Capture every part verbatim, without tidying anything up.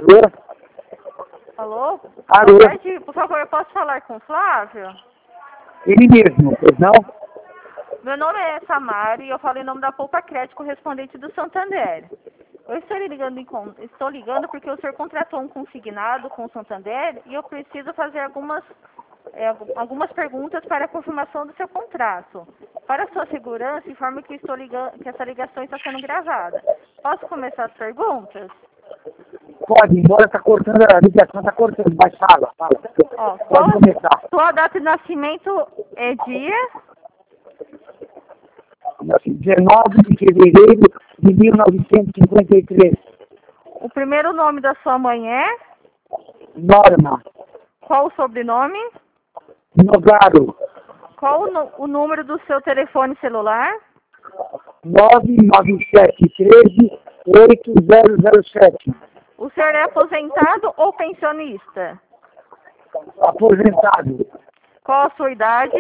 Alô? Alô? Alô? Boa tarde, por favor, eu posso falar com o Flávio? Ele mesmo, pois não? Meu nome é Samara e eu falo em nome da Poupa Crédito, correspondente do Santander. Eu estou ligando, em, con- estou ligando porque o senhor contratou um consignado com o Santander e eu preciso fazer algumas, é, algu- algumas perguntas para a confirmação do seu contrato. Para a sua segurança, informo que, estou ligando, que essa ligação está sendo gravada. Posso começar as perguntas? Pode, embora tá cortando, a ligação tá cortando, mas fala, fala. Ó, Pode qual começar. sua data de nascimento é dia? dezenove de fevereiro de mil novecentos e cinquenta e três. O primeiro nome da sua mãe é? Norma, Qual o sobrenome? Nogaro, Qual o, nu- o número do seu telefone celular? nove nove sete um três oito zero zero sete. O senhor é aposentado ou pensionista? Aposentado, Qual a sua idade?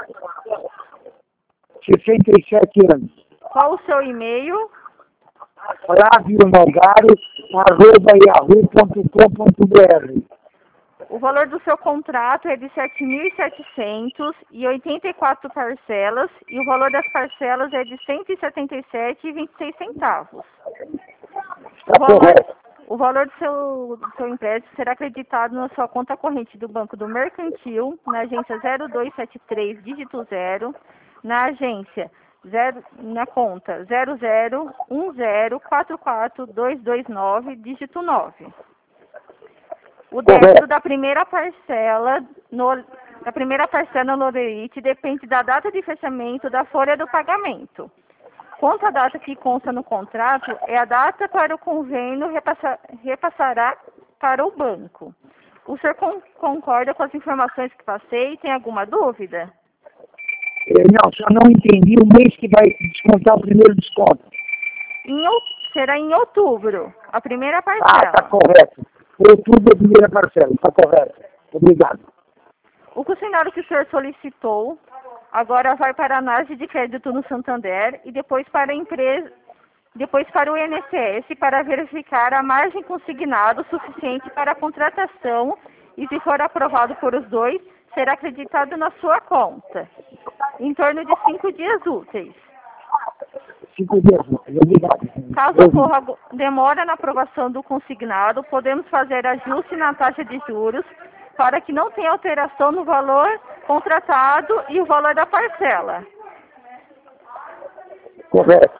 sessenta e sete anos. Qual o seu e-mail? Flávio Nogaro, arroba yahoo ponto com ponto br. O valor do seu contrato é de sete mil e setecentos e oitenta e quatro parcelas e o valor das parcelas é de cento e setenta e sete reais e vinte e seis centavos. O Está valor, correto. o valor do seu, do seu empréstimo será acreditado na sua conta corrente do Banco do Mercantil, na agência zero dois sete três, dígito zero, na agência zero, na conta zero zero um zero quatro quatro dois dois nove, dígito nove. O débito da primeira parcela no, da primeira parcela no Lerite depende da data de fechamento da folha do pagamento. Quanto à data que consta no contrato, é a data para o convênio repassa, repassará para o banco. O senhor con, concorda com as informações que passei? Tem alguma dúvida? Eh, Não, só não entendi o mês que vai descontar o primeiro desconto. Em, ou- será em outubro, a primeira Ah, parcela. está correto. Outubro é a primeira parcela, está correto. Obrigado. O questionário que o senhor solicitou agora vai para a análise de crédito no Santander e depois para a empresa, depois para o I N S S para verificar a margem consignada suficiente para a contratação e, se for aprovado por os dois, será acreditado na sua conta, em torno de cinco dias úteis. Cinco dias, obrigado. Caso ocorra algu- demora na aprovação do consignado, podemos fazer ajuste na taxa de juros para que não tenha alteração no valor contratado e o valor da parcela. Correto.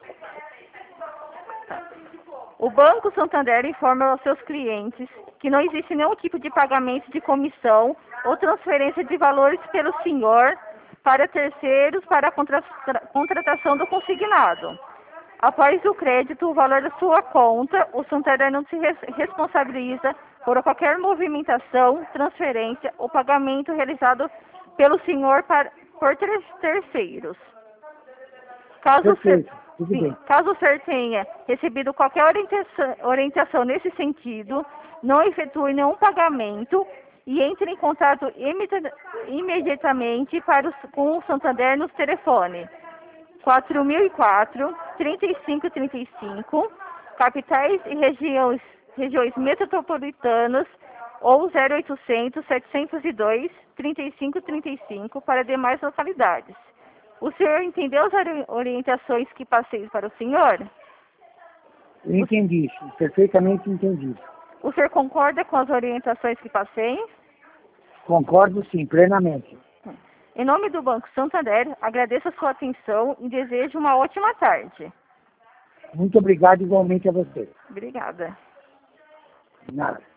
O Banco Santander informa aos seus clientes que não existe nenhum tipo de pagamento de comissão ou transferência de valores pelo senhor para terceiros para a contra- contratação do consignado. Após o crédito, o valor da sua conta, o Santander não se res- responsabiliza por qualquer movimentação, transferência ou pagamento realizado pelo senhor para, por ter- terceiros. Caso o senhor, Perfeito, tudo sim, bem. caso o senhor tenha recebido qualquer orientação, orientação nesse sentido, não efetue nenhum pagamento e entre em contato imedi- imediatamente para os, com o Santander nos telefones quatro mil e quatro, trinta e cinco trinta e cinco, capitais e regiões, regiões metropolitanas ou zero oitocentos, setecentos e dois, trinta e cinco trinta e cinco para demais localidades. O senhor entendeu as ori- orientações que passei para o senhor? Eu entendi isso, perfeitamente entendi. O senhor concorda com as orientações que passei? Concordo sim, plenamente. Em nome do Banco Santander, agradeço a sua atenção e desejo uma ótima tarde. Muito obrigado igualmente a você. Obrigada. Nada.